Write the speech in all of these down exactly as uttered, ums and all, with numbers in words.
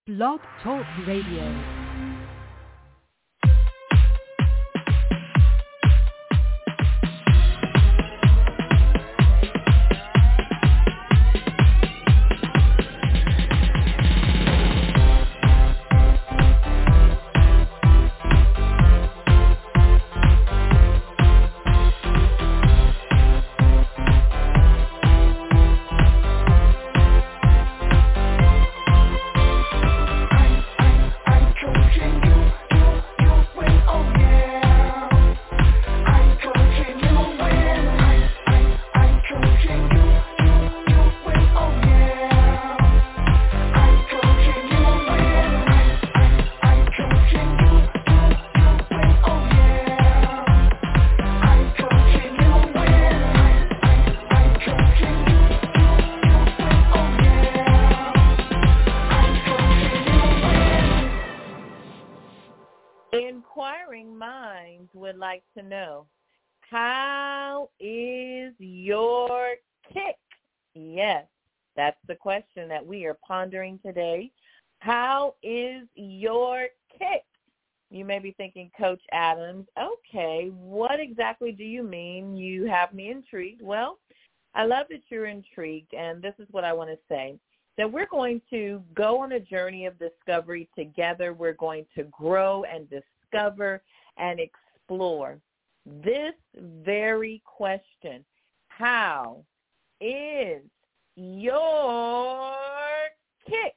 Blog Talk Radio. Inquiring minds would like to know, how is your kick? Yes, that's the question that we are pondering today. How is your kick? You may be thinking, Coach Adams, okay, what exactly do you mean? You have me intrigued. Well, I love that you're intrigued, and this is what I want to say. That we're going to go on a journey of discovery together. We're going to grow and discover and explore this very question. How is your kick?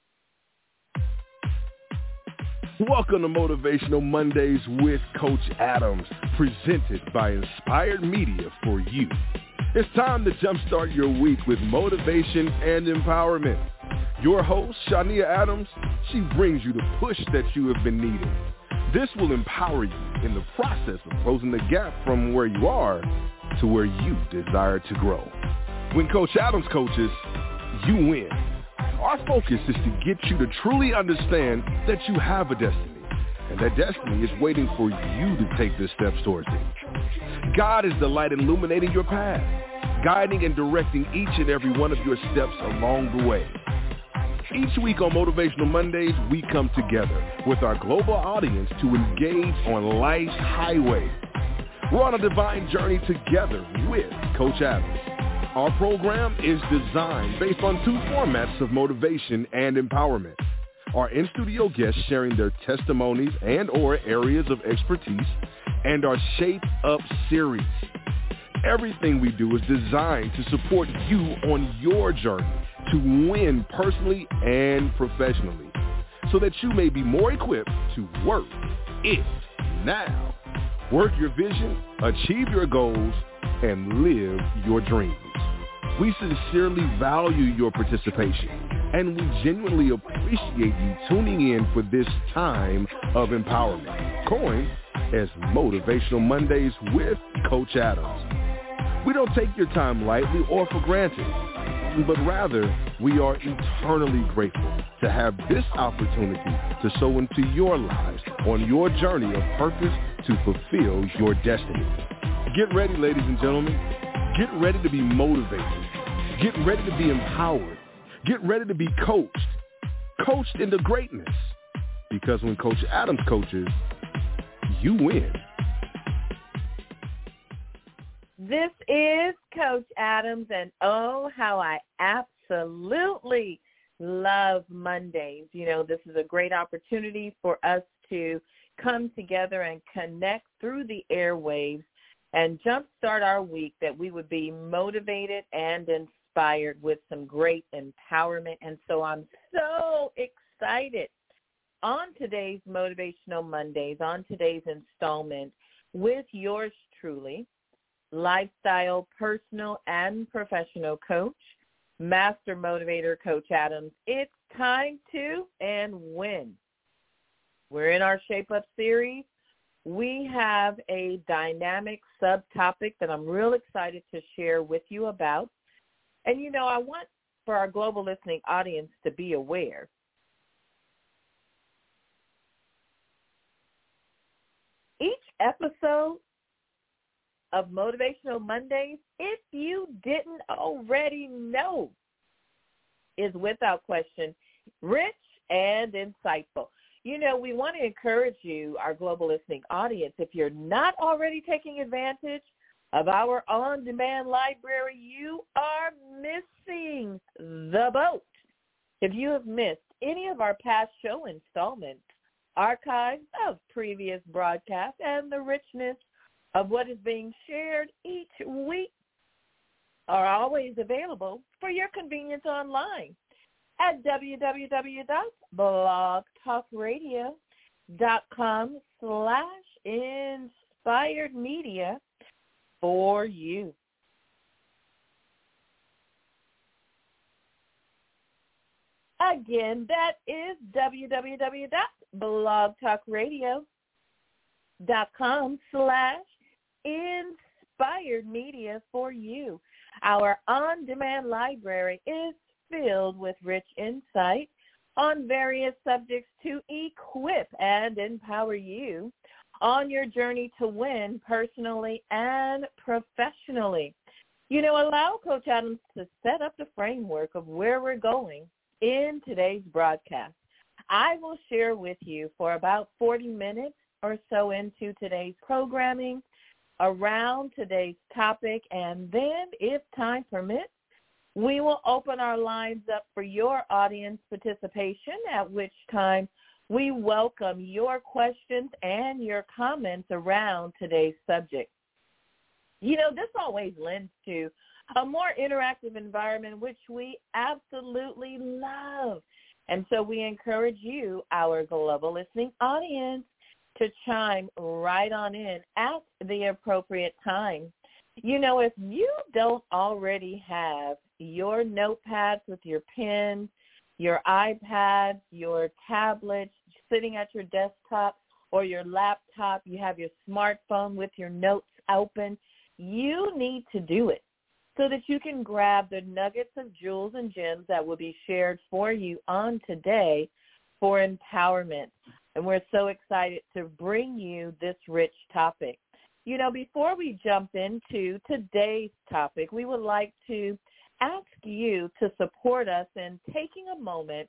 Welcome to Motivational Mondays with Coach Adams, presented by Inspired Media for you. It's time to jumpstart your week with motivation and empowerment. Your host, Shania Adams, she brings you the push that you have been needing. This will empower you in the process of closing the gap from where you are to where you desire to grow. When Coach Adams coaches, you win. Our focus is to get you to truly understand that you have a destiny, and that destiny is waiting for you to take the steps towards it. God is the light illuminating your path, guiding and directing each and every one of your steps along the way. Each week on Motivational Mondays, we come together with our global audience to engage on life's highway. We're on a divine journey together with Coach Adams. Our program is designed based on two formats of motivation and empowerment. Our in-studio guests sharing their testimonies and or areas of expertise, and our Shape Up series. Everything we do is designed to support you on your journey to win personally and professionally, so that you may be more equipped to work it now. Work your vision, achieve your goals, and live your dreams. We sincerely value your participation, and we genuinely appreciate you tuning in for this time of empowerment, coined as Motivational Mondays with Coach Adams. We don't take your time lightly or for granted, but rather we are eternally grateful to have this opportunity to sow into your lives on your journey of purpose to fulfill your destiny. Get ready, ladies and gentlemen. Get ready to be motivated. Get ready to be empowered. Get ready to be coached. Coached into greatness. Because when Coach Adams coaches, you win. This is Coach Adams, and oh, how I absolutely love Mondays. You know, this is a great opportunity for us to come together and connect through the airwaves and jumpstart our week, that we would be motivated and inspired with some great empowerment. And so I'm so excited on today's Motivational Mondays, on today's installment, with yours truly, lifestyle, personal, and professional coach, master motivator, Coach Adams. It's time to and win. We're in our Shape Up series. We have a dynamic subtopic that I'm real excited to share with you about. And, you know, I want for our global listening audience to be aware. Each episode of Motivational Mondays, if you didn't already know, is without question rich and insightful. You know, we want to encourage you, our global listening audience, if you're not already taking advantage of our on-demand library, you are missing the boat. If you have missed any of our past show installments, archives of previous broadcasts, and the richness of what is being shared each week are always available for your convenience online at www.blogtalkradio.com slash inspired media for you. Again, that is www.blogtalkradio.com slash inspired media for you. Our on-demand library is filled with rich insight on various subjects to equip and empower you on your journey to win personally and professionally. You know, allow Coach Adams to set up the framework of where we're going in today's broadcast. I will share with you for about forty minutes or so into today's programming around today's topic, and then, if time permits, we will open our lines up for your audience participation, at which time we welcome your questions and your comments around today's subject. You know, this always lends to a more interactive environment, which we absolutely love. And so we encourage you, our global listening audience, to chime right on in at the appropriate time. You know, if you don't already have your notepads with your pens, your iPads, your tablets sitting at your desktop or your laptop, you have your smartphone with your notes open, you need to do it so that you can grab the nuggets of jewels and gems that will be shared for you on today for empowerment. And we're so excited to bring you this rich topic. You know, before we jump into today's topic, we would like to ask you to support us in taking a moment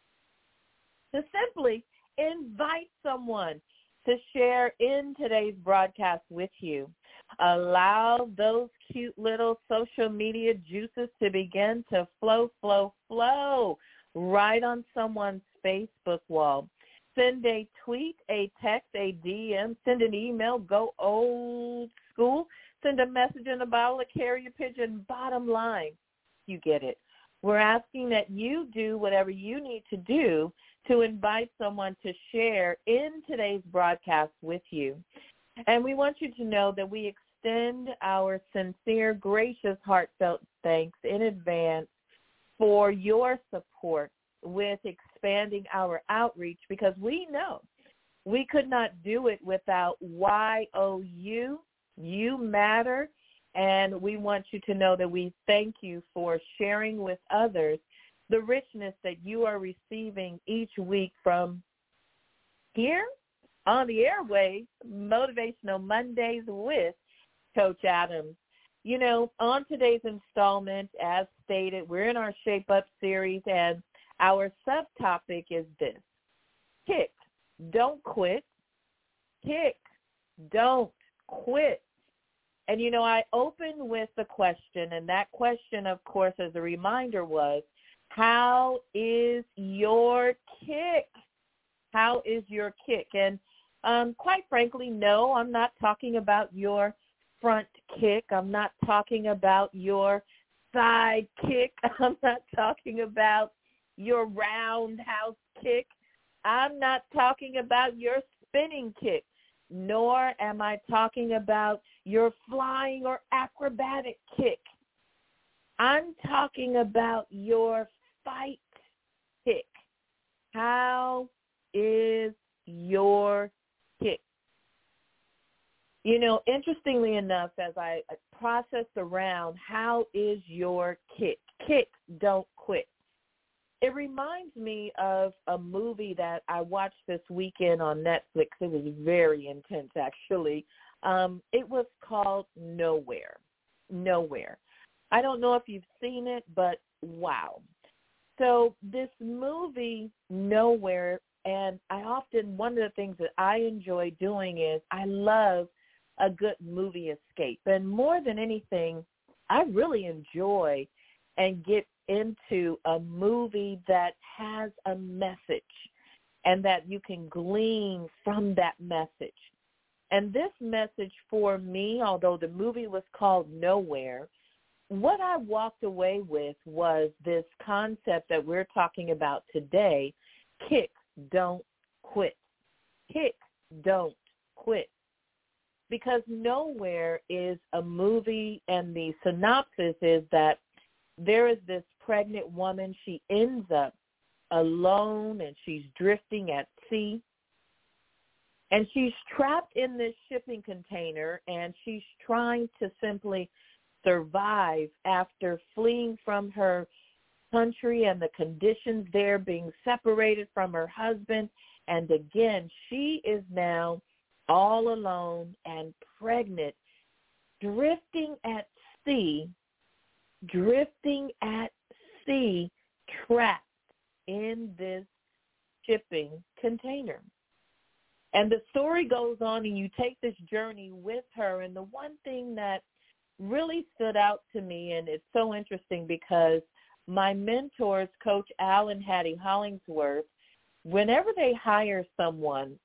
to simply invite someone to share in today's broadcast with you. Allow those cute little social media juices to begin to flow, flow, flow right on someone's Facebook wall. Send a tweet, a text, a D M, send an email, go old school, send a message in a bottle, a carrier pigeon. Bottom line, you get it. We're asking that you do whatever you need to do to invite someone to share in today's broadcast with you. And we want you to know that we extend our sincere, gracious, heartfelt thanks in advance for your support with expanding our outreach, because we know we could not do it without Y O U. You matter, and we want you to know that we thank you for sharing with others the richness that you are receiving each week from here on the airwaves, Motivational Mondays with Coach Adams. You know, on today's installment, as stated, we're in our Shape Up series, and our subtopic is this: kick, don't quit. Kick, don't quit. And, you know, I opened with the question, and that question, of course, as a reminder was, how is your kick? How is your kick? And um, quite frankly, no, I'm not talking about your front kick. I'm not talking about your side kick. I'm not talking about your roundhouse kick. I'm not talking about your spinning kick, nor am I talking about your flying or acrobatic kick. I'm talking about your fight kick. How is your kick? You know, interestingly enough, as I processed around, how is your kick? Kick, don't quit. It reminds me of a movie that I watched this weekend on Netflix. It was very intense, actually. Um, it was called Nowhere. Nowhere. I don't know if you've seen it, but wow. So this movie, Nowhere, and I often, one of the things that I enjoy doing is I love a good movie escape. And more than anything, I really enjoy and get into a movie that has a message and that you can glean from that message. And this message for me, although the movie was called Nowhere, what I walked away with was this concept that we're talking about today: kick, don't quit. Kick, don't quit. Because Nowhere is a movie, and the synopsis is that there is this pregnant woman. She ends up alone, and she's drifting at sea. And she's trapped in this shipping container, and she's trying to simply survive after fleeing from her country and the conditions there, being separated from her husband. And again, she is now all alone and pregnant, drifting at sea, drifting at sea, trapped in this shipping container. And the story goes on, and you take this journey with her. And the one thing that really stood out to me, and it's so interesting because my mentors, Coach Al and Hattie Hollingsworth, whenever they hire someone,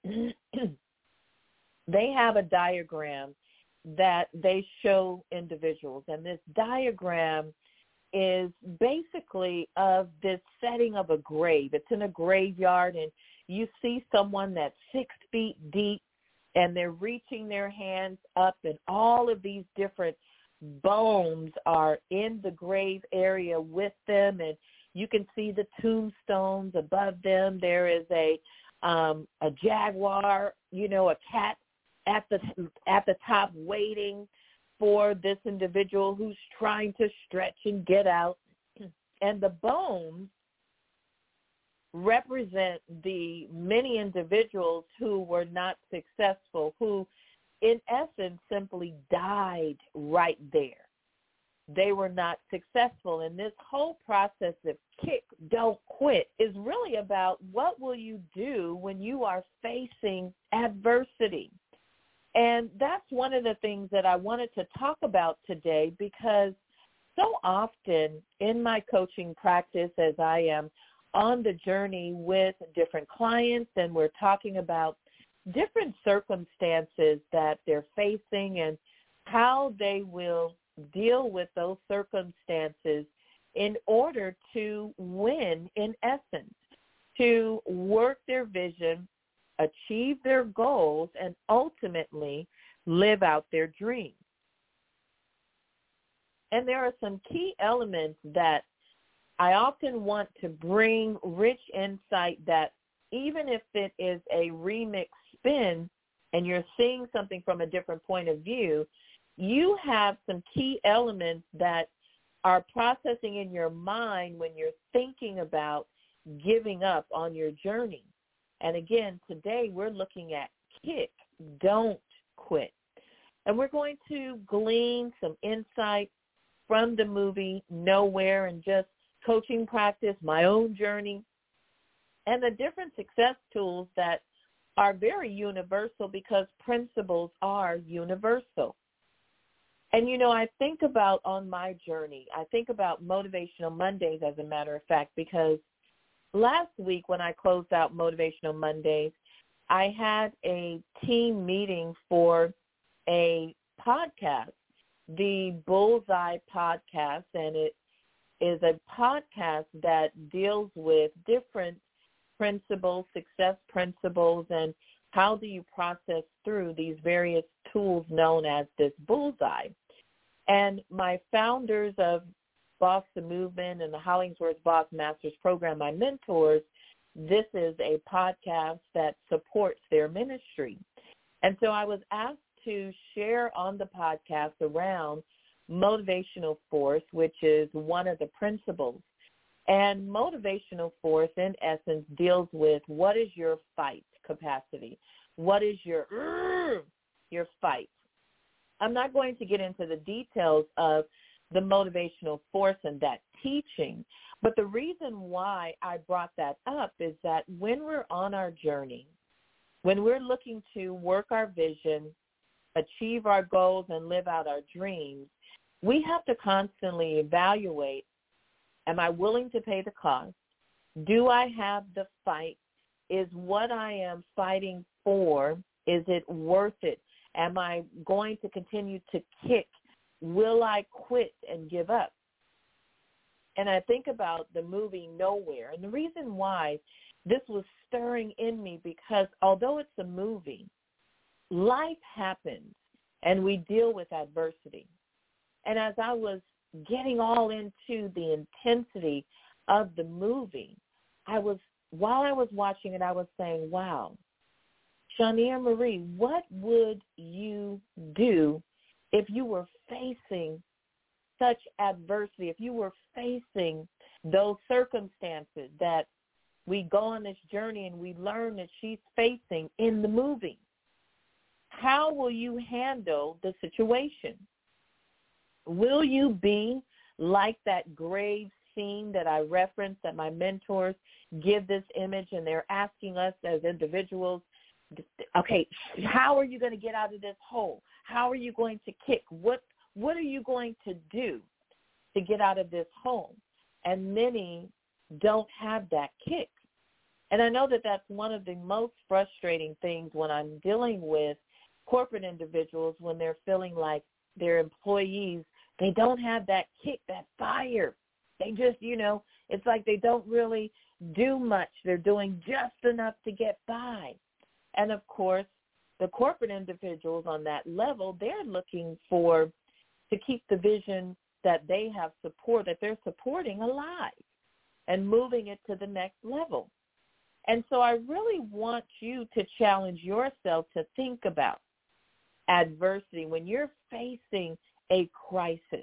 they have a diagram that they show individuals. And this diagram is basically of this setting of a grave. It's in a graveyard, and you see someone that's six feet deep, and they're reaching their hands up, and all of these different bones are in the grave area with them, and you can see the tombstones above them. There is a um, a jaguar, you know, a cat at the at the top waiting for this individual who's trying to stretch and get out. And the bones represent the many individuals who were not successful, who in essence simply died right there. They were not successful. And this whole process of kick, don't quit is really about what will you do when you are facing adversity. And that's one of the things that I wanted to talk about today, because so often in my coaching practice, as I am on the journey with different clients, and we're talking about different circumstances that they're facing and how they will deal with those circumstances in order to win, in essence, to work their vision, achieve their goals, and ultimately live out their dreams. And there are some key elements that I often want to bring rich insight that even if it is a remix spin and you're seeing something from a different point of view, you have some key elements that are processing in your mind when you're thinking about giving up on your journey. And again, today we're looking at kick, don't quit. And we're going to glean some insight from the movie Nowhere and just coaching practice, my own journey, and the different success tools that are very universal because principles are universal. And, you know, I think about on my journey, I think about Motivational Mondays, as a matter of fact, because last week when I closed out Motivational Mondays, I had a team meeting for a podcast, the Bullseye Podcast, and it is a podcast that deals with different principles, success principles, and how do you process through these various tools known as this Bullseye. And my founders of Boss the Movement and the Hollingsworth Boss Masters program, my mentors, this is a podcast that supports their ministry. And so I was asked to share on the podcast around motivational force, which is one of the principles. And motivational force, in essence, deals with what is your fight capacity? What is your, uh, your fight? I'm not going to get into the details of the motivational force and that teaching, But the reason why I brought that up is that when we're on our journey, when we're looking to work our vision, achieve our goals, and live out our dreams, we have to constantly evaluate, am I willing to pay the cost? Do I have the fight? Is what I am fighting for, is it worth it? Am I going to continue to kick? Will I quit and give up? And I think about the movie Nowhere. And the reason why this was stirring in me, because although it's a movie, life happens and we deal with adversity. And as I was getting all into the intensity of the movie, I was, while I was watching it, I was saying, wow, Shania Marie, what would you do if you were facing such adversity, if you were facing those circumstances that we go on this journey and we learn that she's facing in the movie? How will you handle the situation? Will you be like that grave scene that I referenced, that my mentors give this image, and they're asking us as individuals, okay, how are you going to get out of this hole? How are you going to kick? What What are you going to do to get out of this hole? And many don't have that kick. And I know that that's one of the most frustrating things when I'm dealing with corporate individuals, when they're feeling like their employees, they don't have that kick, that fire. They just, you know, it's like they don't really do much. They're doing just enough to get by. And, of course, the corporate individuals on that level, they're looking for to keep the vision that they have support, that they're supporting alive and moving it to the next level. And so I really want you to challenge yourself to think about adversity. When you're facing a crisis,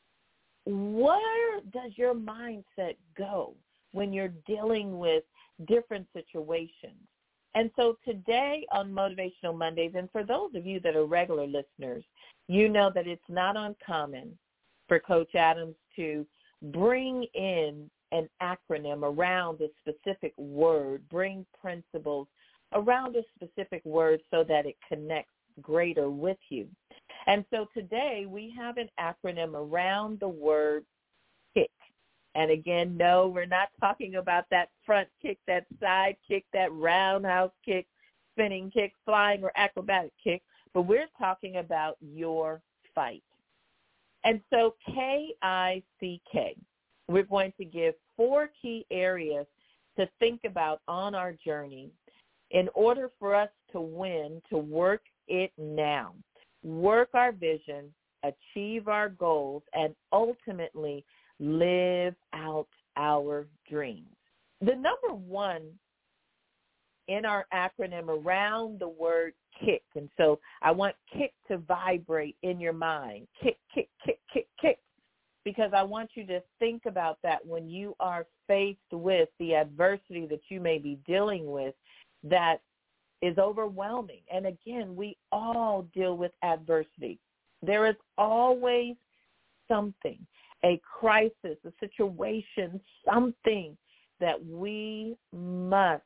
where does your mindset go when you're dealing with different situations? And so today on Motivational Mondays, and for those of you that are regular listeners, you know that it's not uncommon for Coach Adams to bring in an acronym around a specific word, bring principles around a specific word so that it connects greater with you. And so today we have an acronym around the word kick. And again, no, we're not talking about that front kick, that side kick, that roundhouse kick, spinning kick, flying or acrobatic kick, but we're talking about your fight. And so K I C K, we're going to give four key areas to think about on our journey in order for us to win, to work it now, work our vision, achieve our goals, and ultimately live out our dreams. The number one in our acronym around the word kick, and so I want kick to vibrate in your mind, kick, kick, kick, kick, kick, because I want you to think about that when you are faced with the adversity that you may be dealing with that is overwhelming. And again, we all deal with adversity. There is always something, a crisis, a situation, something that we must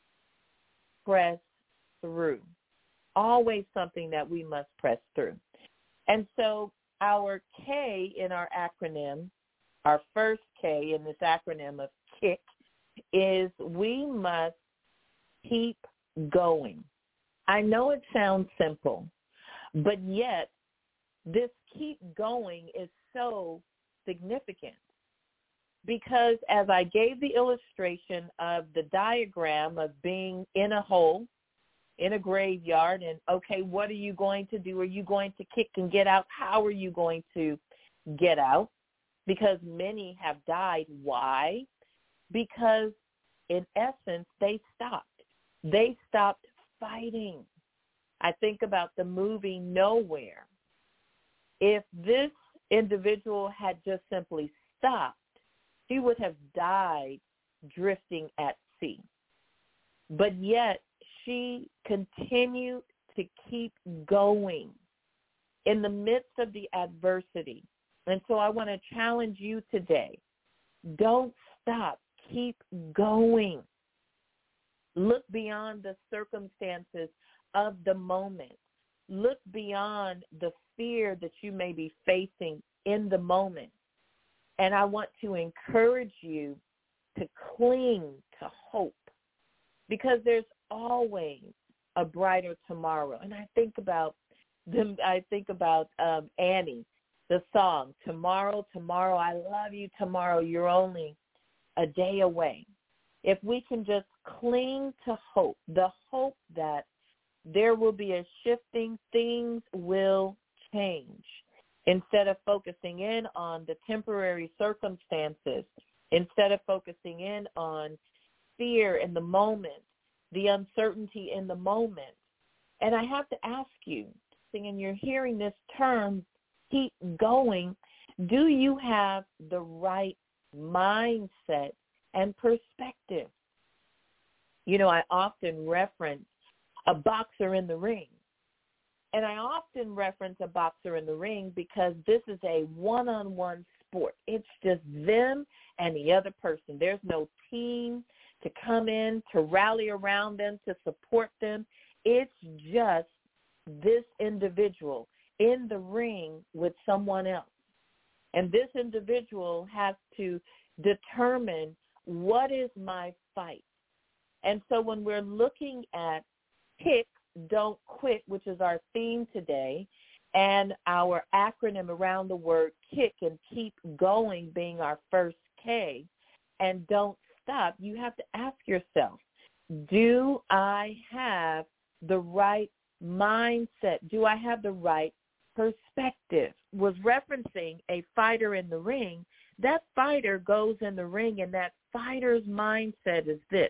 press through. Always something that we must press through. And so our K in our acronym, our first K in this acronym of KICK, is we must keep going. I know it sounds simple, but yet this keep going is so significant because as I gave the illustration of the diagram of being in a hole, in a graveyard, and okay, what are you going to do? Are you going to kick and get out? How are you going to get out? Because many have died. Why? Because in essence, they stopped. They stopped fighting. I think about the movie Nowhere. If this individual had just simply stopped, she would have died drifting at sea. But yet she continued to keep going in the midst of the adversity. And so I want to challenge you today. Don't stop. Keep going. Look beyond the circumstances of the moment. Look beyond the fear that you may be facing in the moment. And I want to encourage you to cling to hope, because there's always a brighter tomorrow. And I think about them. I think about um, Annie, the song, tomorrow, tomorrow, I love you, tomorrow, you're only a day away. If we can just cling to hope, the hope that there will be a shifting, things will change. Instead of focusing in on the temporary circumstances, instead of focusing in on fear in the moment, the uncertainty in the moment. And I have to ask you, and you're hearing this term, keep going, do you have the right mindset and perspective? You know, I often reference a boxer in the ring. And I often reference a boxer in the ring because this is a one-on-one sport. It's just them and the other person. There's no team to come in, to rally around them, to support them. It's just this individual in the ring with someone else. And this individual has to determine, what is my fight? And so when we're looking at kick, don't quit, which is our theme today, and our acronym around the word kick and keep going being our first K, and don't stop, you have to ask yourself, do I have the right mindset? Do I have the right perspective? Was referencing a fighter in the ring. That fighter goes in the ring, and that fighter's mindset is this: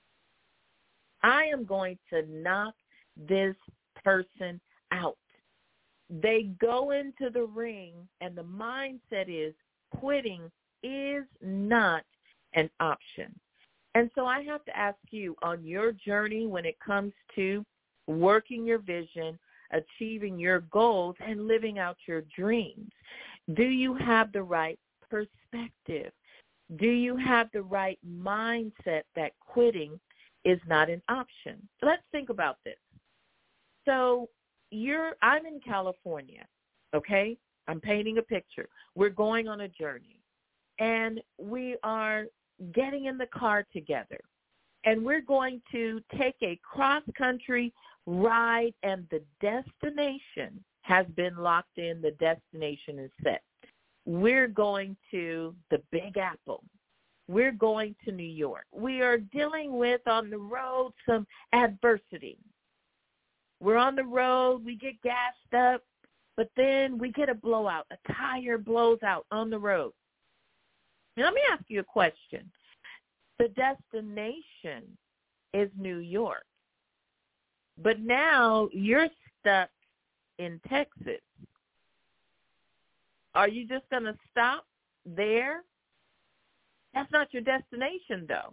I am going to knock this person out. They go into the ring, and the mindset is quitting is not an option. And so I have to ask you, on your journey when it comes to working your vision, achieving your goals, and living out your dreams, do you have the right perspective? Do you have the right mindset that quitting is not an option? Let's think about this. So you're, I'm in California, okay? I'm painting a picture. We're going on a journey, and we are getting in the car together, and we're going to take a cross-country ride, and the destination has been locked in. The destination is set. We're going to the Big Apple. We're going to New York. We are dealing with, on the road, some adversity. We're on the road, we get gassed up, but then we get a blowout. A tire blows out on the road. Now, let me ask you a question. The destination is New York, but now you're stuck in Texas. Are you just going to stop there? That's not your destination, though.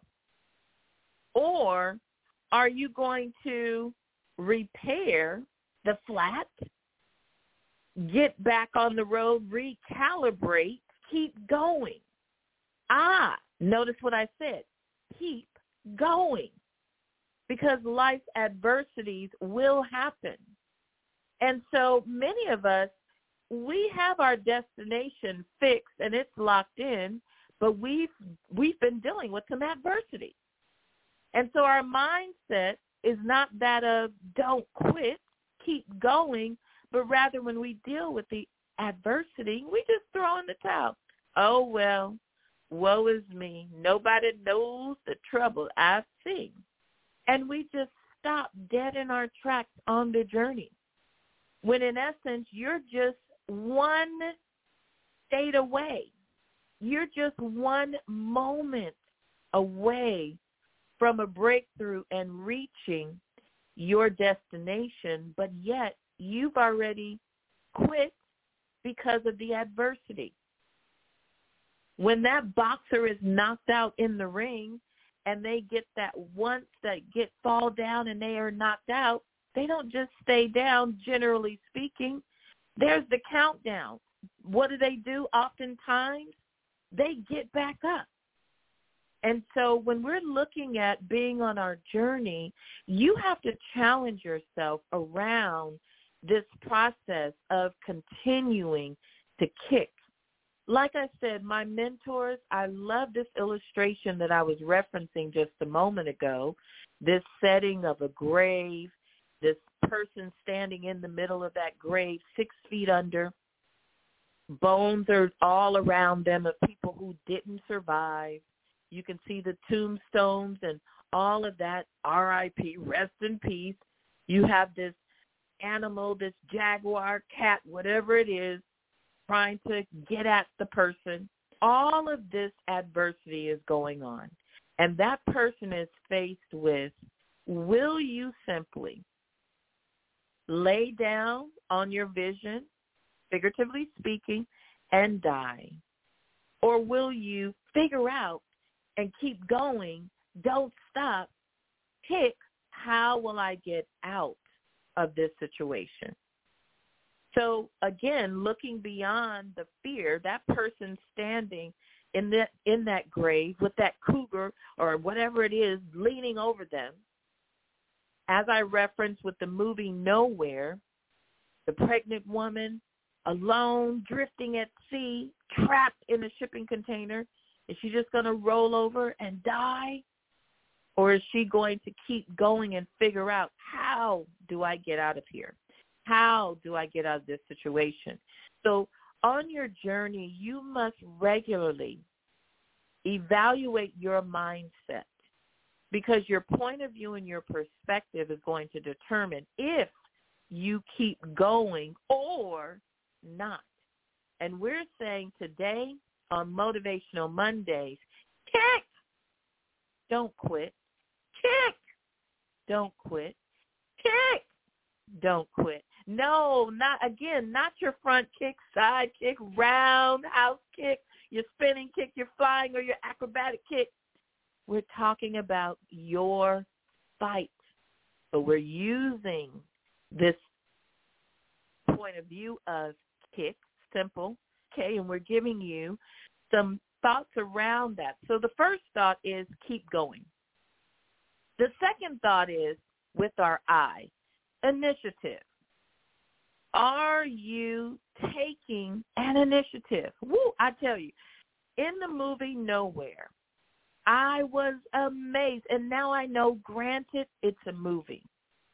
Or are you going to repair the flat, get back on the road, recalibrate, keep going? Ah, notice what I said. Keep going. Because life's adversities will happen. And so many of us, we have our destination fixed and it's locked in, but we've we've been dealing with some adversity. And so our mindset is not that of don't quit, keep going, but rather when we deal with the adversity, we just throw in the towel. Oh, well, woe is me. Nobody knows the trouble I've seen. And we just stop dead in our tracks on the journey, when in essence you're just one state away. You're just one moment away from a breakthrough and reaching your destination, but yet you've already quit because of the adversity. When that boxer is knocked out in the ring and they get that once that get fall down and they are knocked out, they don't just stay down, generally speaking. There's the countdown. What do they do oftentimes? They get back up. And so when we're looking at being on our journey, you have to challenge yourself around this process of continuing to kick. Like I said, my mentors, I love this illustration that I was referencing just a moment ago, this setting of a grave, this person standing in the middle of that grave, six feet under. Bones are all around them of people who didn't survive. You can see the tombstones and all of that, R I P, rest in peace. You have this animal, this jaguar, cat, whatever it is, trying to get at the person. All of this adversity is going on. And that person is faced with, will you simply lay down on your vision, figuratively speaking, and die? Or will you figure out and keep going, don't stop, pick, how will I get out of this situation? So, again, looking beyond the fear, that person standing in that, in that grave with that cougar or whatever it is leaning over them, as I referenced with the movie Nowhere, the pregnant woman alone, drifting at sea, trapped in a shipping container, is she just going to roll over and die? Or is she going to keep going and figure out, how do I get out of here? How do I get out of this situation? So on your journey, you must regularly evaluate your mindset, because your point of view and your perspective is going to determine if you keep going or not. And we're saying today on Motivational Mondays, kick, don't quit. Kick, don't quit. Kick, don't quit. No, not again, not your front kick, side kick, roundhouse kick, your spinning kick, your flying or your acrobatic kick. We're talking about your fight. So we're using this point of view of kick, simple, okay, and we're giving you some thoughts around that. So the first thought is keep going. The second thought is with our I, initiative. Are you taking an initiative? Woo, I tell you, in the movie Nowhere, I was amazed. And now I know, granted, it's a movie.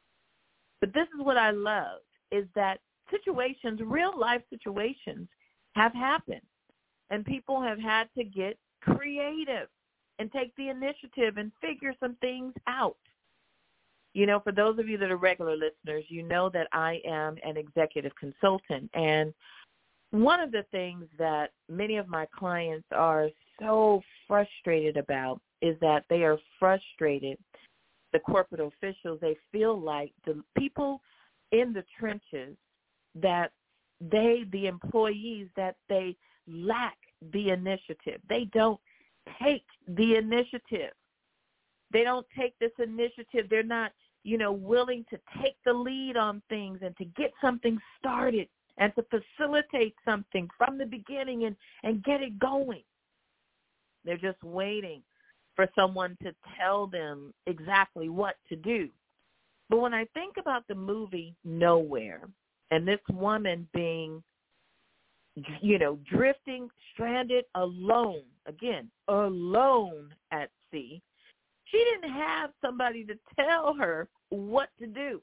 But this is what I love, is that situations, real life situations, have happened. And people have had to get creative and take the initiative and figure some things out. You know, for those of you that are regular listeners, you know that I am an executive consultant. And one of the things that many of my clients are so frustrated about is that they are frustrated, the corporate officials, they feel like the people in the trenches, that they, the employees, that they lack the initiative. They don't take the initiative. They don't take this initiative. They're not, you know, willing to take the lead on things and to get something started and to facilitate something from the beginning and, and get it going. They're just waiting for someone to tell them exactly what to do. But when I think about the movie Nowhere and this woman being, you know, drifting, stranded, alone, again, alone at sea, she didn't have somebody to tell her what to do.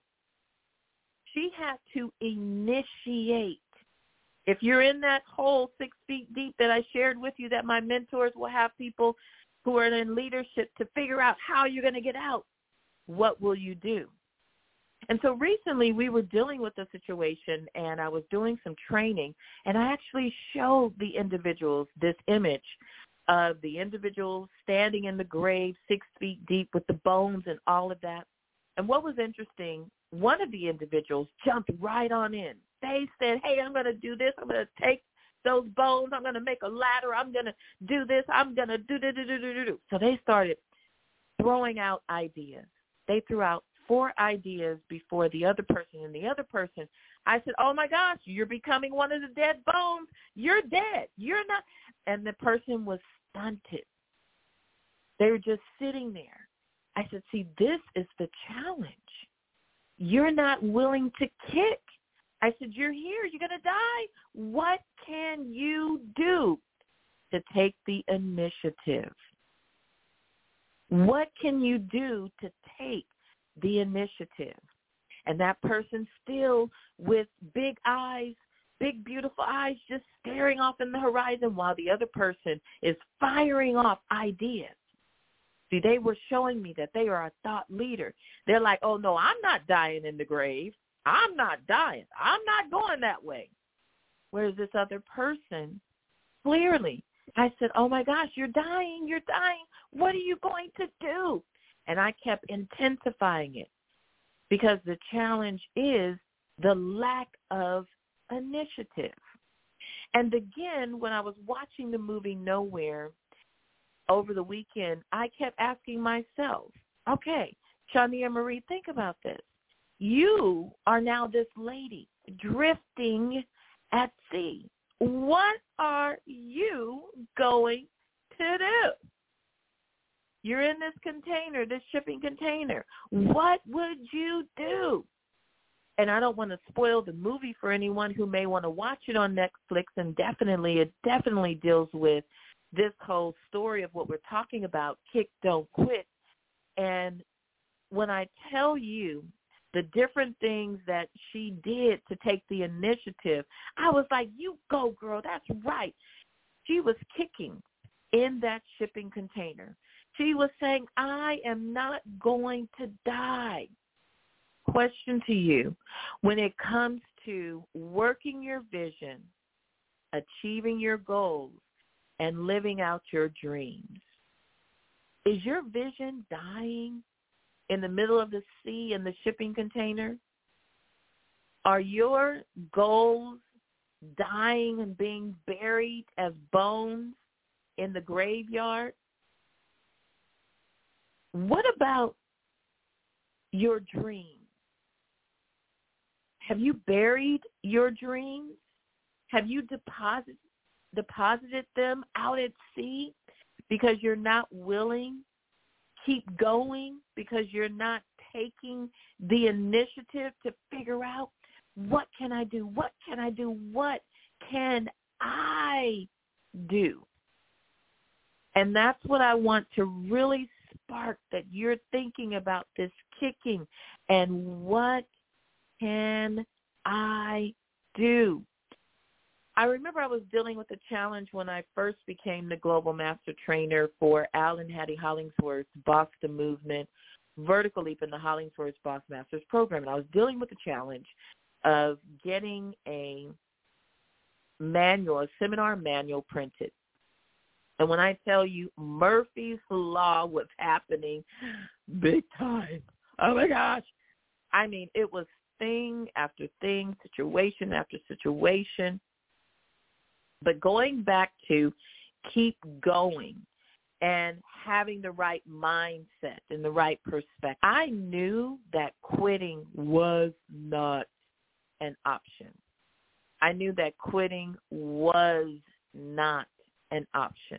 She had to initiate. If you're in that hole six feet deep that I shared with you, that my mentors will have people who are in leadership to figure out how you're going to get out, what will you do? And so recently we were dealing with a situation, and I was doing some training, and I actually showed the individuals this image of the individual standing in the grave six feet deep with the bones and all of that. And what was interesting, one of the individuals jumped right on in. They said, hey, I'm going to do this. I'm going to take those bones. I'm going to make a ladder. I'm going to do this. I'm going to do, do, do, do, do, do. So they started throwing out ideas. They threw out four ideas before the other person. And the other person, I said, oh, my gosh, you're becoming one of the dead bones. You're dead. You're not. And the person was stunted. They're just sitting there. I said, see, this is the challenge. You're not willing to kick. I said, you're here. You're going to die. What can you do to take the initiative? What can you do to take the initiative? And that person still with big eyes, big, beautiful eyes, just staring off in the horizon while the other person is firing off ideas. See, they were showing me that they are a thought leader. They're like, oh, no, I'm not dying in the grave. I'm not dying. I'm not going that way. Whereas this other person, clearly, I said, oh, my gosh, you're dying. You're dying. What are you going to do? And I kept intensifying it because the challenge is the lack of initiative. And again, when I was watching the movie Nowhere over the weekend, I kept asking myself, okay, Shania Marie, think about this. You are now this lady drifting at sea. What are you going to do? You're in this container, this shipping container. What would you do? And I don't want to spoil the movie for anyone who may want to watch it on Netflix, and definitely, it definitely deals with this whole story of what we're talking about, kick, don't quit. And when I tell you the different things that she did to take the initiative, I was like, you go, girl, that's right. She was kicking in that shipping container. She was saying, I am not going to die. Question to you, when it comes to working your vision, achieving your goals, and living out your dreams, is your vision dying in the middle of the sea in the shipping container? Are your goals dying and being buried as bones in the graveyard? What about your dreams? Have you buried your dreams? Have you deposited deposited them out at sea because you're not willing? Keep going because you're not taking the initiative to figure out, what can I do? What can I do? What can I do? And that's what I want to really spark, that you're thinking about this kicking and what can I do? I remember I was dealing with a challenge when I first became the Global Master Trainer for Al and Hattie Hollingsworth's Boss the Movement, Vertical Leap in the Hollingsworth's Boss Masters program. And I was dealing with the challenge of getting a manual, a seminar manual printed. And when I tell you Murphy's Law was happening big time, oh, my gosh. I mean, it was thing after thing, situation after situation. But going back to keep going and having the right mindset and the right perspective, I knew that quitting was not an option. I knew that quitting was not an option.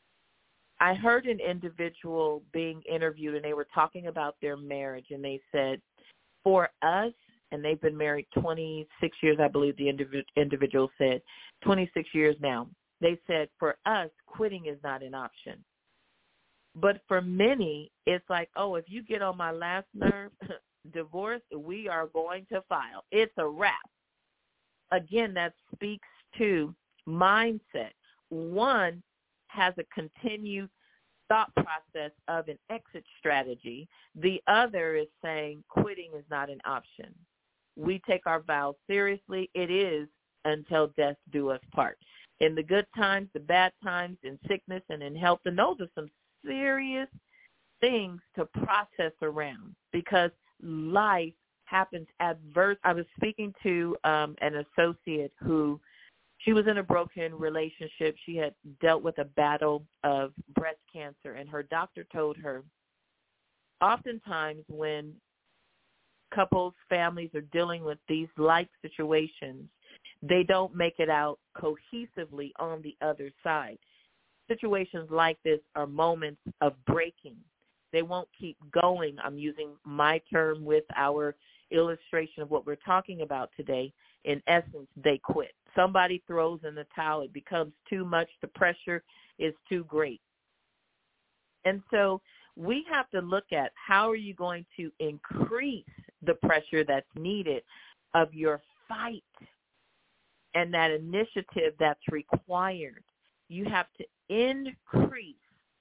I heard an individual being interviewed, and they were talking about their marriage, and they said, for us, and they've been married twenty-six years, I believe the indiv- individual said, twenty-six years now. They said, for us, quitting is not an option. But for many, it's like, oh, if you get on my last nerve, divorce, we are going to file. It's a wrap. Again, that speaks to mindset. One has a continued thought process of an exit strategy. The other is saying quitting is not an option. We take our vows seriously. It is until death do us part. In the good times, the bad times, in sickness and in health, and those are some serious things to process around because life happens adverse. I was speaking to um, an associate who, she was in a broken relationship. She had dealt with a battle of breast cancer, and her doctor told her, oftentimes when couples, families are dealing with these like situations, they don't make it out cohesively on the other side. situations like this are moments of breaking. They won't keep going. I'm using my term with our illustration of what we're talking about today. In essence, they quit. Somebody throws in the towel. It becomes too much. The pressure is too great. And so we have to look at how are you going to increase the pressure that's needed of your fight and that initiative that's required. You have to increase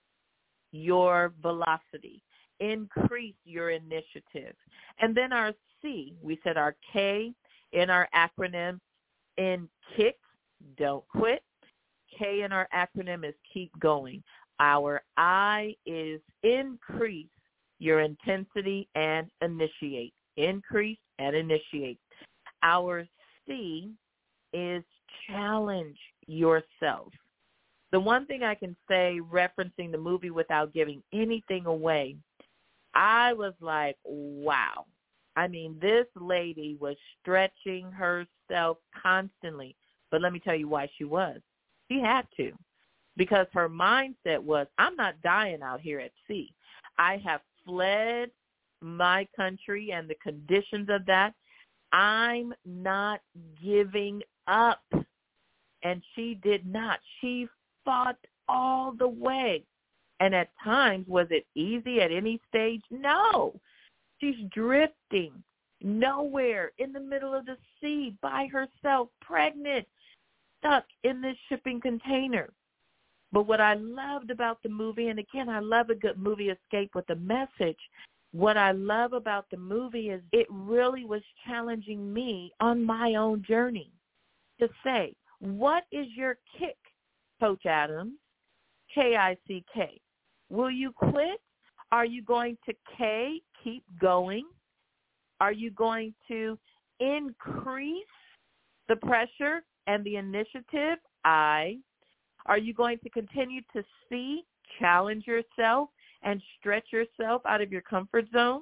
your velocity, increase your initiative. And then our C, we said our K in our acronym in kick, don't quit. K in our acronym is keep going. Our I is increase your intensity and initiate. Increase and initiate. Our C is challenge yourself. The one thing I can say, referencing the movie without giving anything away, I was like, wow. I mean, this lady was stretching herself constantly. But let me tell you why she was. She had to. Because her mindset was, I'm not dying out here at sea. I have fled my country and the conditions of that. I'm not giving up. And she did not. She fought all the way. And at times, was it easy at any stage? No. She's drifting nowhere in the middle of the sea by herself, pregnant, stuck in this shipping container. But what I loved about the movie, and again, I love a good movie escape with a message. What I love about the movie is it really was challenging me on my own journey to say, what is your kick, Coach Adams? K I C K. Will you quit? Are you going to K, keep going? Are you going to increase the pressure and the initiative? I. Are you going to continue to C, challenge yourself and stretch yourself out of your comfort zone?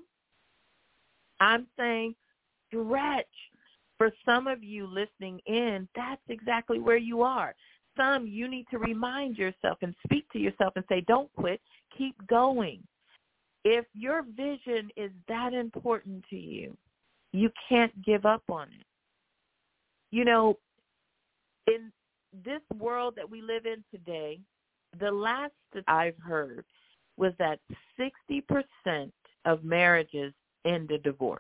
I'm saying stretch. For some of you listening in, that's exactly where you are. Some, you need to remind yourself and speak to yourself and say, don't quit, keep going. If your vision is that important to you, you can't give up on it. You know, in this world that we live in today, the last that I've heard was that sixty percent of marriages end in divorce.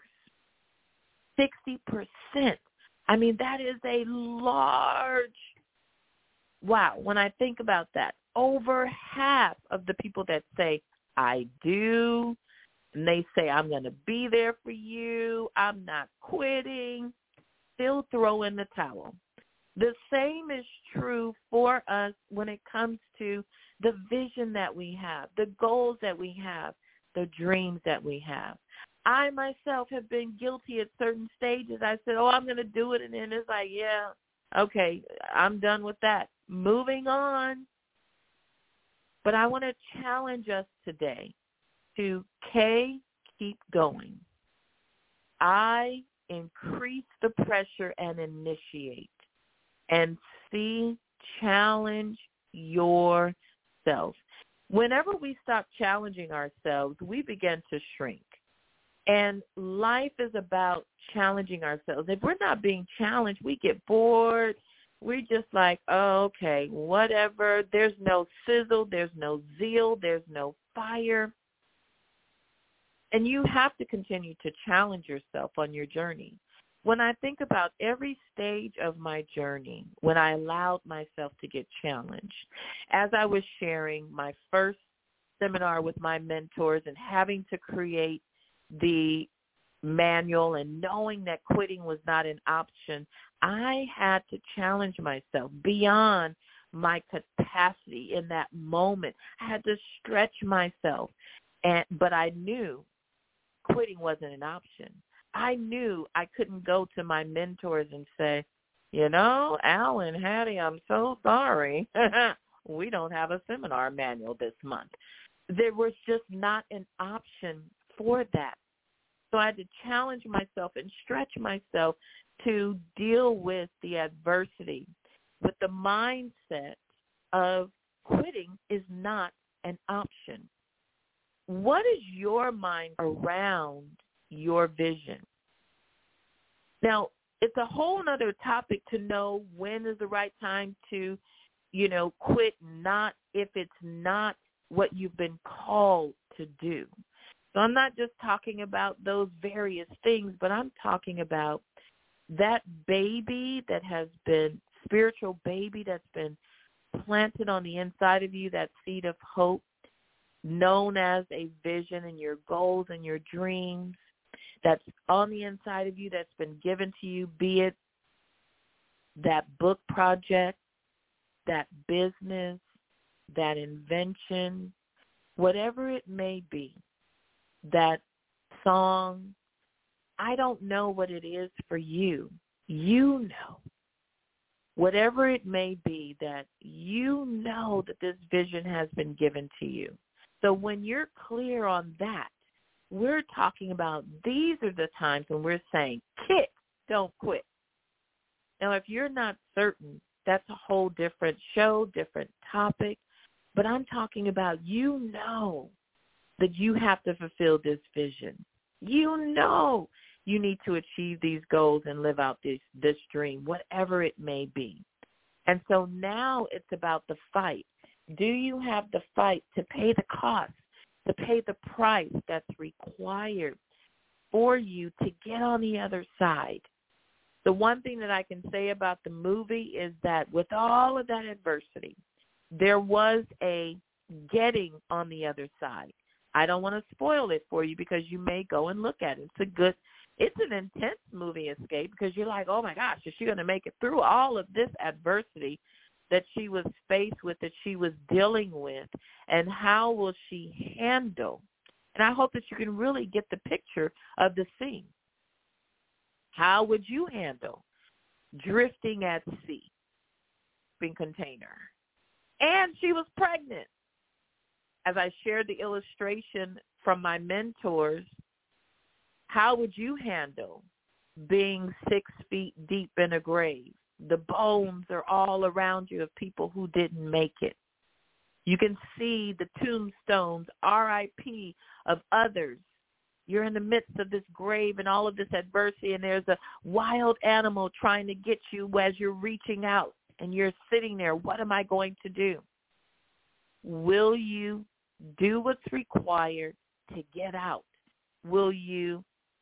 sixty percent. I mean, that is a large, wow, when I think about that, over half of the people that say, I do, and they say, I'm going to be there for you, I'm not quitting, still throw in the towel. The same is true for us when it comes to the vision that we have, the goals that we have, the dreams that we have. I myself have been guilty at certain stages. I said, oh, I'm going to do it. And then it's like, yeah, okay, I'm done with that. Moving on. But I want to challenge us today to K, keep going. I, increase the pressure and initiate. And C, challenge yourself. Whenever we stop challenging ourselves, we begin to shrink. And life is about challenging ourselves. If we're not being challenged, we get bored. We're just like, oh, okay, whatever. There's no sizzle. There's no zeal. There's no fire. And you have to continue to challenge yourself on your journey. When I think about every stage of my journey, when I allowed myself to get challenged, as I was sharing my first seminar with my mentors and having to create the manual and knowing that quitting was not an option, I had to challenge myself beyond my capacity in that moment. I had to stretch myself, and but I knew quitting wasn't an option. I knew I couldn't go to my mentors and say, you know, Al and Hattie, I'm so sorry. We don't have a seminar manual this month. There was just not an option for that. So I had to challenge myself and stretch myself to deal with the adversity with the mindset of quitting is not an option. What is your mind around your vision? Now, it's a whole other topic to know when is the right time to, you know, quit, not if it's not what you've been called to do. So I'm not just talking about those various things, but I'm talking about that baby that has been, spiritual baby that's been planted on the inside of you, that seed of hope, known as a vision and your goals and your dreams, that's on the inside of you, that's been given to you, be it that book project, that business, that invention, whatever it may be, that song. I don't know what it is for you. You know. Whatever it may be, that you know that this vision has been given to you. So when you're clear on that, we're talking about these are the times when we're saying, kick, don't quit. Now, if you're not certain, that's a whole different show, different topic. But I'm talking about you know that you have to fulfill this vision. You know you need to achieve these goals and live out this, this dream, whatever it may be. And so now it's about the fight. Do you have the fight to pay the cost, to pay the price that's required for you to get on the other side? The one thing that I can say about the movie is that with all of that adversity, there was a getting on the other side. I don't want to spoil it for you because you may go and look at it. It's a good, it's an intense movie, Escape, because you're like, oh my gosh, is she going to make it through all of this adversity that she was faced with, that she was dealing with, and how will she handle? And I hope that you can really get the picture of the scene. How would you handle drifting at sea, shipping container? And she was pregnant. As I shared the illustration from my mentors, how would you handle being six feet deep in a grave? The bones are all around you of people who didn't make it. You can see the tombstones, R I P, of others. You're in the midst of this grave and all of this adversity, and there's a wild animal trying to get you as you're reaching out, and you're sitting there. What am I going to do? Will you do what's required to get out? Will you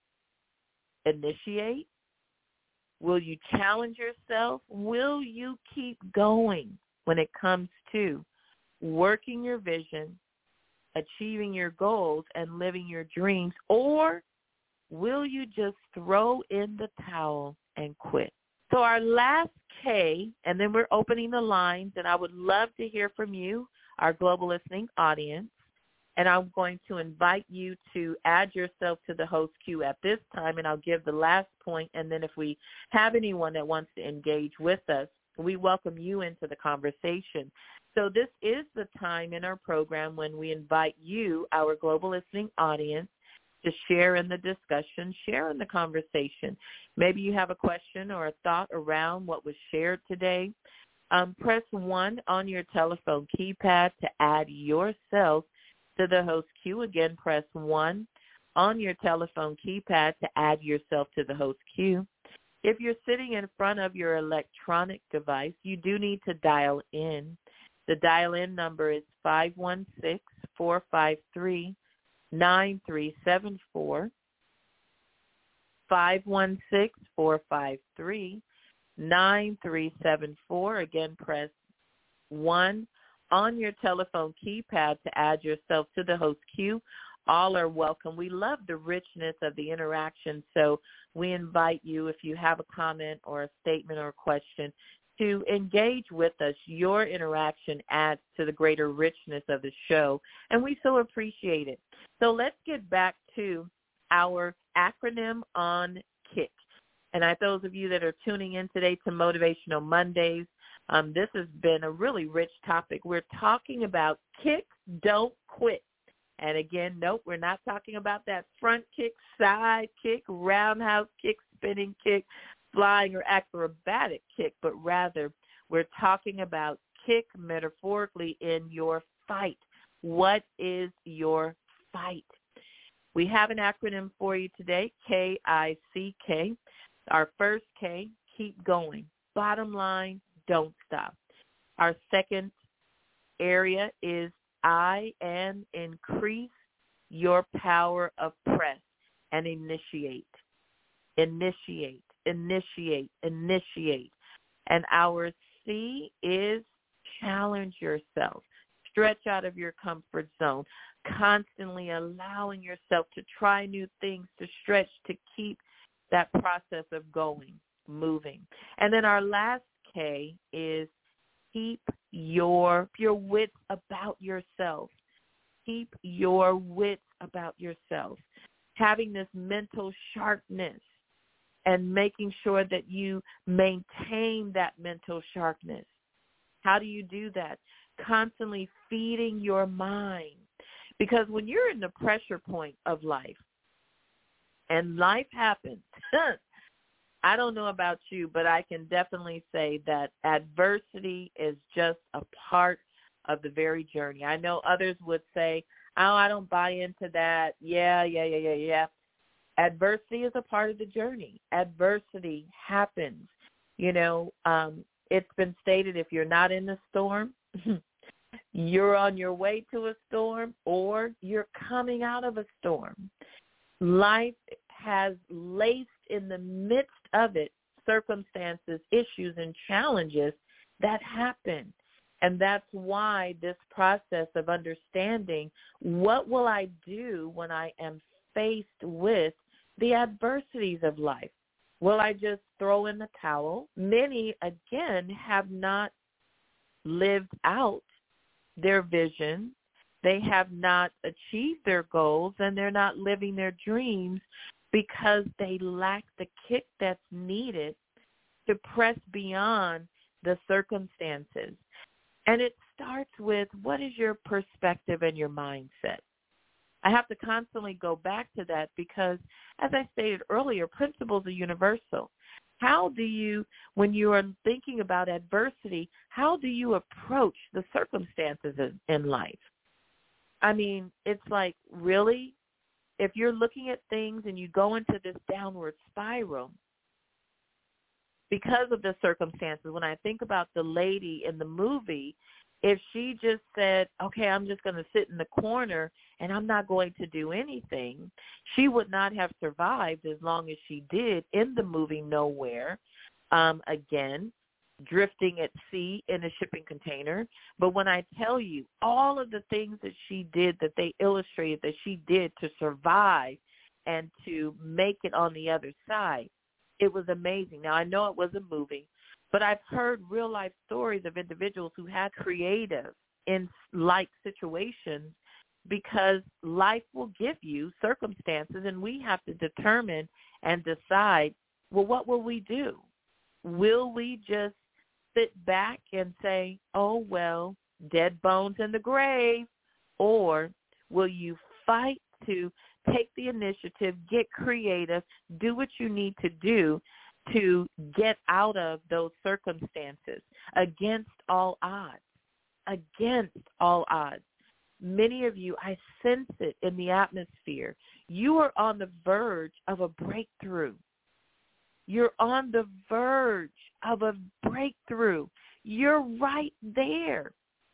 initiate? Will you challenge yourself? Will you keep going when it comes to working your vision, achieving your goals, and living your dreams? Or will you just throw in the towel and quit? So our last K, and then we're opening the lines, and I would love to hear from you, our global listening audience. And I'm going to invite you to add yourself to the host queue at this time, and I'll give the last point. And then if we have anyone that wants to engage with us, we welcome you into the conversation. So this is the time in our program when we invite you, our global listening audience, to share in the discussion, share in the conversation. Maybe you have a question or a thought around what was shared today. Um, press one on your telephone keypad to add yourself to the host queue. Again, press one on your telephone keypad to add yourself to the host queue. If you're sitting in front of your electronic device, you do need to dial in. The dial-in number is five one six, four five three, nine three seven four, five one six, four five three, nine three seven four. Again, press one on your telephone keypad to add yourself to the host queue. All are welcome. We love the richness of the interaction, so we invite you, if you have a comment or a statement or a question, to engage with us. Your interaction adds to the greater richness of the show, and we so appreciate it. So let's get back to our acronym on KICK. And I, those of you that are tuning in today to Motivational Mondays, Um, this has been a really rich topic. We're talking about kick, don't quit. And again, nope, we're not talking about that front kick, side kick, roundhouse kick, spinning kick, flying or acrobatic kick, but rather we're talking about kick metaphorically in your fight. What is your fight? We have an acronym for you today, K I C K. Our first K, keep going. Bottom line, don't stop. Our second area is I, and increase your power of press and initiate. Initiate, initiate, initiate. And our C is challenge yourself. Stretch out of your comfort zone, constantly allowing yourself to try new things, to stretch, to keep that process of going, moving. And then our last K is keep your your wits about yourself. Keep your wits about yourself. Having this mental sharpness and making sure that you maintain that mental sharpness. How do you do that? Constantly feeding your mind. Because when you're in the pressure point of life, and life happens, I don't know about you, but I can definitely say that adversity is just a part of the very journey. I know others would say, oh, I don't buy into that. Yeah, yeah, yeah, yeah, yeah. Adversity is a part of the journey. Adversity happens. You know, um, it's been stated if you're not in the storm, you're on your way to a storm or you're coming out of a storm. Life has laced in the midst of it circumstances, issues, and challenges that happen. And that's why this process of understanding what will I do when I am faced with the adversities of life? Will I just throw in the towel? Many, again, have not lived out their vision. They have not achieved their goals, and they're not living their dreams because they lack the kick that's needed to press beyond the circumstances. And it starts with, what is your perspective and your mindset? I have to constantly go back to that because, as I stated earlier, principles are universal. How do you, when you are thinking about adversity, how do you approach the circumstances in life? I mean, it's like, really? If you're looking at things and you go into this downward spiral because of the circumstances, when I think about the lady in the movie, if she just said, okay, I'm just going to sit in the corner and I'm not going to do anything, she would not have survived as long as she did in the movie Nowhere. Um, again, drifting at sea in a shipping container. But when I tell you all of the things that she did, that they illustrated that she did to survive and to make it on the other side, it was amazing. Now, I know it was a movie, but I've heard real-life stories of individuals who had creative in like situations because life will give you circumstances, and we have to determine and decide, well, what will we do? Will we just sit back and say, oh, well, dead bones in the grave, or will you fight to take the initiative, get creative, do what you need to do to get out of those circumstances against all odds, against all odds. Many of you, I sense it in the atmosphere. You are on the verge of a breakthrough. You're on the verge of a breakthrough. You're right there.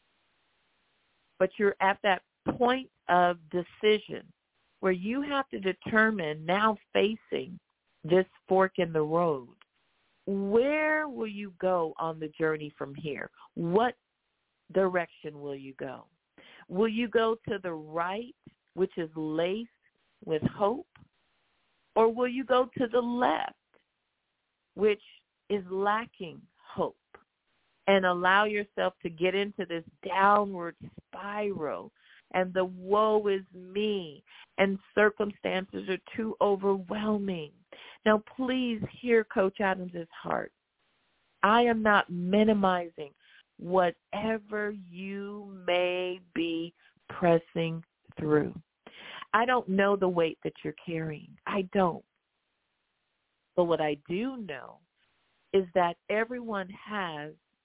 But you're at that point of decision where you have to determine, now facing this fork in the road, where will you go on the journey from here? What direction will you go? Will you go to the right, which is laced with hope, or will you go to the left, which is lacking hope, and allow yourself to get into this downward spiral and the woe is me and circumstances are too overwhelming? Now, please hear Coach Adams' heart. I am not minimizing whatever you may be pressing through. I don't know the weight that you're carrying. I don't. But what I do know is that everyone has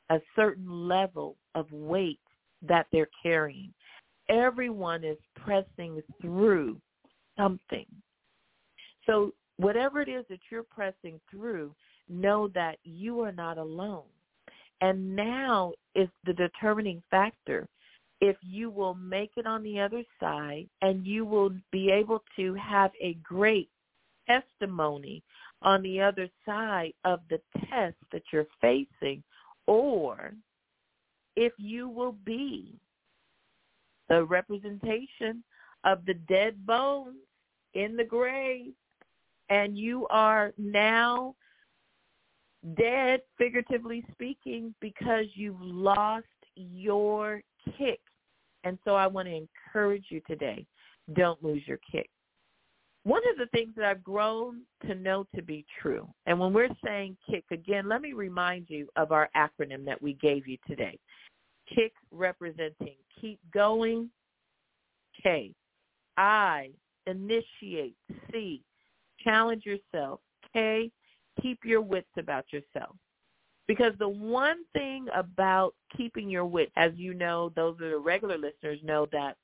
a certain level of weight that they're carrying. Everyone is pressing through something. So whatever it is that you're pressing through, know that you are not alone. And now is the determining factor if you will make it on the other side and you will be able to have a great testimony on the other side of the test that you're facing, or if you will be the representation of the dead bones in the grave and you are now dead, figuratively speaking, because you've lost your kick. And so I want to encourage you today, don't lose your kick. One of the things that I've grown to know to be true, and when we're saying kick, again, let me remind you of our acronym that we gave you today. Kick representing keep going, K. I, initiate, C, challenge yourself, K, keep your wits about yourself. Because the one thing about keeping your wit, as you know, those are the regular listeners know that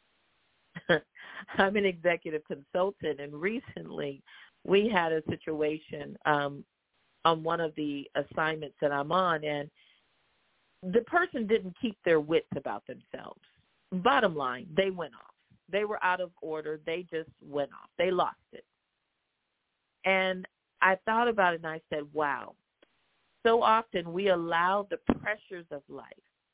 I'm an executive consultant, and recently we had a situation um, on one of the assignments that I'm on, and the person didn't keep their wits about themselves. Bottom line, they went off. They were out of order. They just went off. They lost it. And I thought about it, and I said, wow, so often we allow the pressures of life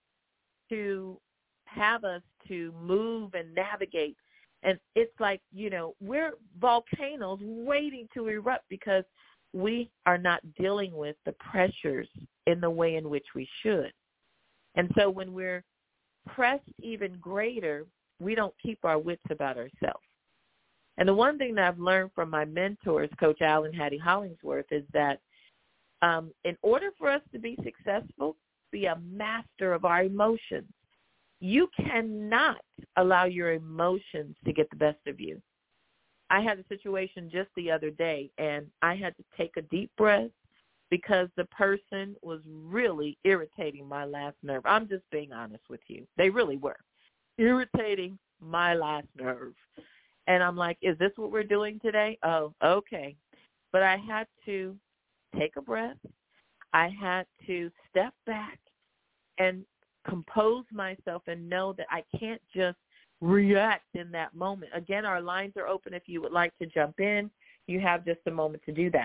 to have us to move and navigate. And it's like, you know, we're volcanoes waiting to erupt because we are not dealing with the pressures in the way in which we should. And so when we're pressed even greater, we don't keep our wits about ourselves. And the one thing that I've learned from my mentors, Coach Al and Hattie Hollingsworth, is that um, in order for us to be successful, be a master of our emotions. You cannot allow your emotions to get the best of you. I had a situation just the other day, and I had to take a deep breath because the person was really irritating my last nerve. I'm just being honest with you. They really were irritating my last nerve. And I'm like, is this what we're doing today? Oh, okay. But I had to take a breath. I had to step back and compose myself and know that I can't just react in that moment. Again, our lines are open if you would like to jump in. You have just a moment to do that.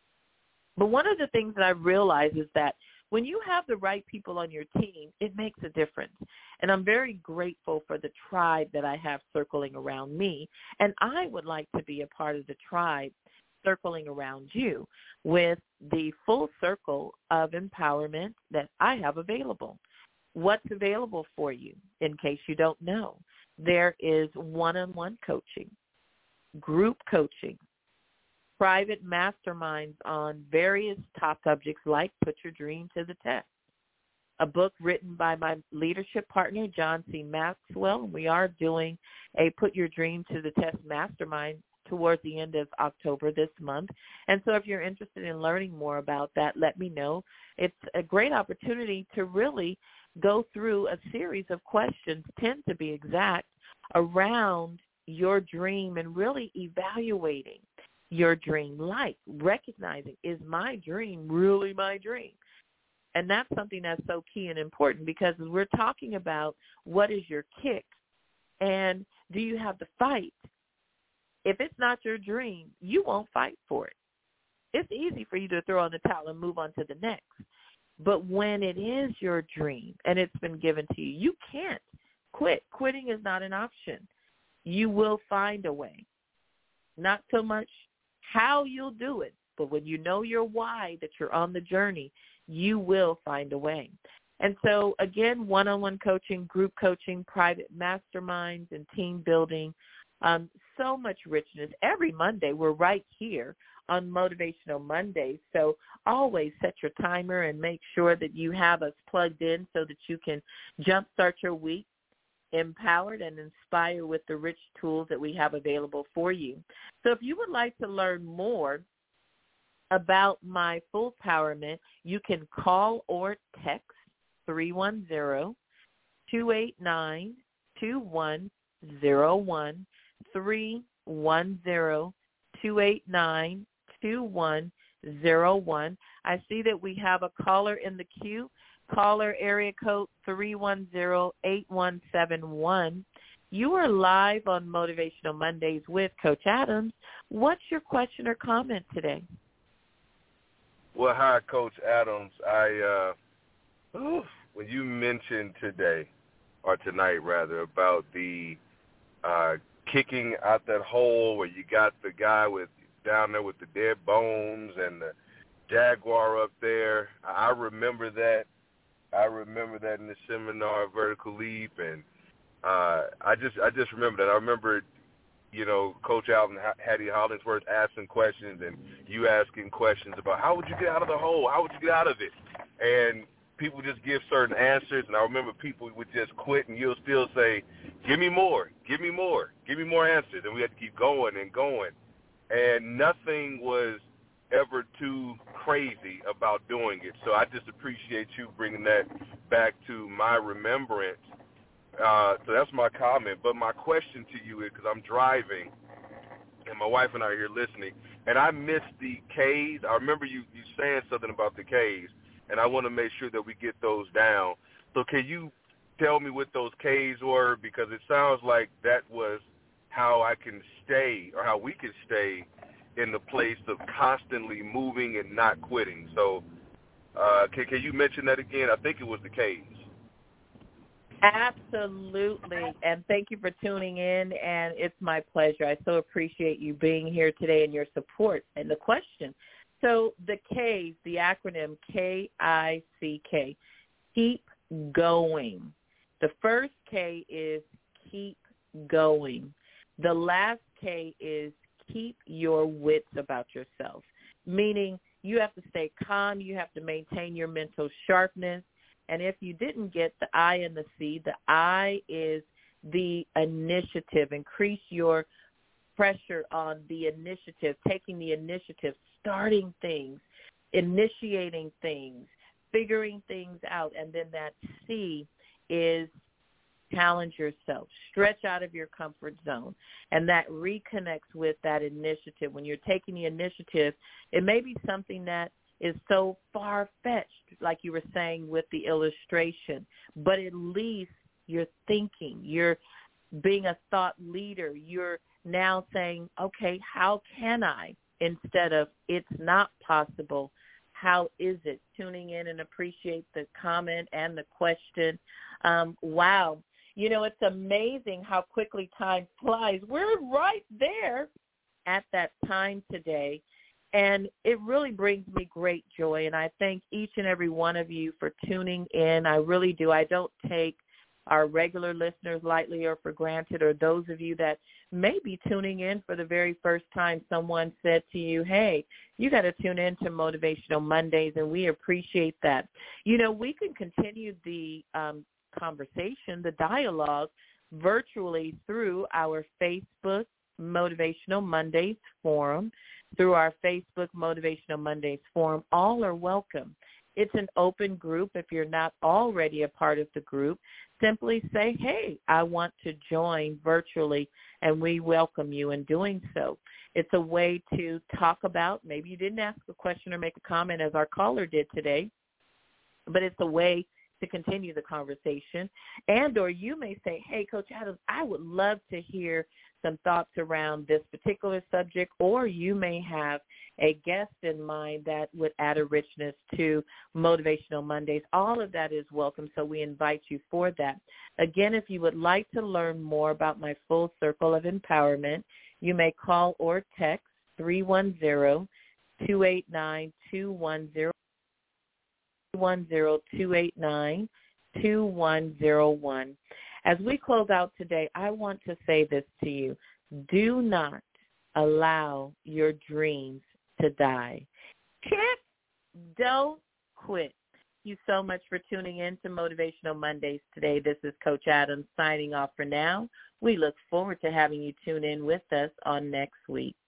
But one of the things that I've realized is that when you have the right people on your team, it makes a difference. And I'm very grateful for the tribe that I have circling around me. And I would like to be a part of the tribe circling around you with the full circle of empowerment that I have available. What's available for you, in case you don't know? There is one-on-one coaching, group coaching, private masterminds on various top subjects like Put Your Dream to the Test, a book written by my leadership partner, John C. Maxwell. We are doing a Put Your Dream to the Test mastermind towards the end of October this month. And so if you're interested in learning more about that, let me know. It's a great opportunity to really go through a series of questions, ten to be exact, around your dream and really evaluating your dream, like recognizing, is my dream really my dream? And that's something that's so key and important because we're talking about what is your kick and do you have the fight? If it's not your dream, you won't fight for it. It's easy for you to throw on the towel and move on to the next. But when it is your dream and it's been given to you, you can't quit. Quitting is not an option. You will find a way. Not so much how you'll do it, but when you know your why, that you're on the journey, you will find a way. And so, again, one-on-one coaching, group coaching, private masterminds, and team building, um, so much richness. Every Monday, we're right here on Motivational Mondays. So always set your timer and make sure that you have us plugged in so that you can jumpstart your week empowered and inspired with the rich tools that we have available for you. So if you would like to learn more about my full empowerment, you can call or text three one zero, two eight nine, two one zero one, three one zero, two eight nine, two one zero one. I see that we have a caller in the queue. Caller area code three one zero, eight one seven one. You are live on Motivational Mondays with Coach Adams. What's your question or comment today? Well, hi, Coach Adams. I uh, ooh, when you mentioned today, or tonight rather, about the uh, kicking out that hole where you got the guy with down there with the dead bones and the jaguar up there, I remember that. I remember that in the seminar, Vertical Leap, and uh, I just I just remember that. I remember, you know, Coach Alvin Hattie Hollingsworth asking questions and you asking questions about how would you get out of the hole? How would you get out of it? And people just give certain answers, and I remember people would just quit, and you'll still say, give me more, give me more, give me more answers, and we had to keep going and going. And nothing was ever too crazy about doing it. So I just appreciate you bringing that back to my remembrance. Uh, so that's my comment. But my question to you is, because I'm driving, and my wife and I are here listening, and I missed the K's. I remember you, you saying something about the K's, and I want to make sure that we get those down. So can you tell me what those K's were? Because it sounds like that was how I can stay, or how we can stay in the place of constantly moving and not quitting. So uh, can, can you mention that again? I think it was the K's. Absolutely, and thank you for tuning in, and it's my pleasure. I so appreciate you being here today and your support and the question. So the K's, the acronym K I C K, keep going. The first K is keep going. The last K is keep your wits about yourself, meaning you have to stay calm, you have to maintain your mental sharpness, and if you didn't get the I and the C, the I is the initiative. Increase your pressure on the initiative, taking the initiative, starting things, initiating things, figuring things out, and then that C is challenge yourself, stretch out of your comfort zone, and that reconnects with that initiative. When you're taking the initiative, it may be something that is so far-fetched, like you were saying with the illustration, but at least you're thinking, you're being a thought leader, you're now saying, okay, how can I, instead of it's not possible, how is it? Tuning in and appreciate the comment and the question. Um, wow. You know, it's amazing how quickly time flies. We're right there at that time today, and it really brings me great joy, and I thank each and every one of you for tuning in. I really do. I don't take our regular listeners lightly or for granted, or those of you that may be tuning in for the very first time. Someone said to you, hey, you got to tune in to Motivational Mondays, and we appreciate that. You know, we can continue the um, conversation, the dialogue, virtually through our Facebook Motivational Mondays forum, through our Facebook Motivational Mondays forum. All are welcome. It's an open group. If you're not already a part of the group, simply say, hey, I want to join virtually, and we welcome you in doing so. It's a way to talk about, maybe you didn't ask a question or make a comment as our caller did today, but it's a way to continue the conversation. And or you may say, hey, Coach Adams, I would love to hear some thoughts around this particular subject, or you may have a guest in mind that would add a richness to Motivational Mondays. All of that is welcome, so we invite you for that. Again, if you would like to learn more about my full circle of empowerment, you may call or text three one zero, two eight nine, two one zero one zero two eight nine two one zero one. As we close out today, I want to say this to you. Do not allow your dreams to die. Kick, don't quit. Thank you so much for tuning in to Motivational Mondays today. This is Coach Adams signing off for now. We look forward to having you tune in with us on next week.